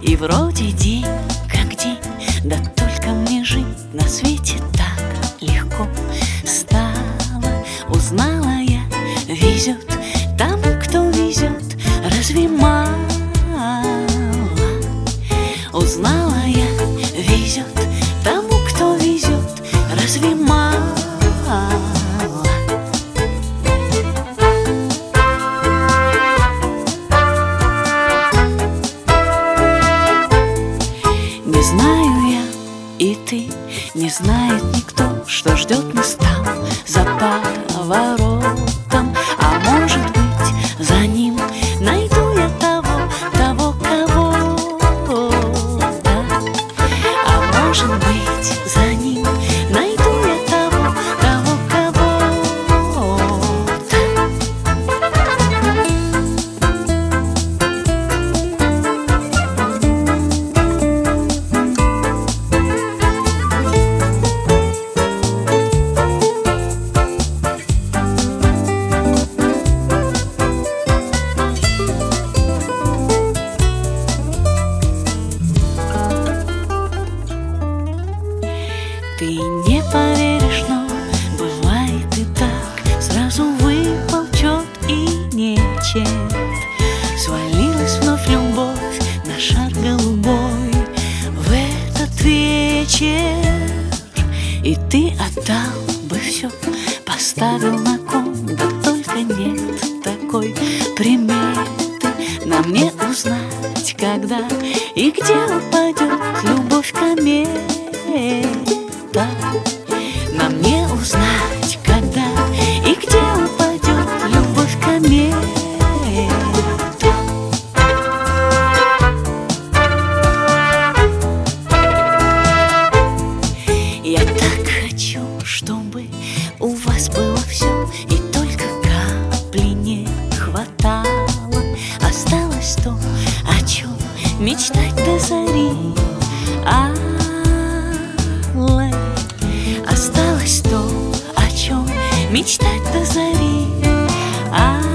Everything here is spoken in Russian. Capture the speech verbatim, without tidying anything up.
И вроде день как день, да только мне жить на свете так легко стало. Узнала я, везет тому, кто везет, разве мало? Узнала я, везет тому, кто везет, разве мало? Не знаю я, и ты, не знает никто, что ждет нас там за поворотом. А может быть, за ним найду я того, того кого-то. А может быть, за ним найду я того, того кого-то. Ты не поверишь, но бывает и так. Сразу выпал чёрт и нечет. Свалилась вновь любовь на шар голубой в этот вечер. И ты отдал бы все, поставил на кон, да только нет такой приметы. На мне узнать, когда и где упадет любовь комета. На мне узнать, когда и где упадет любовь комета. Я так хочу, чтобы у вас было все, и только капли не хватало. Осталось то, о чем мечтать до зари. Алле. Осталось то, о чем мечтать до зари.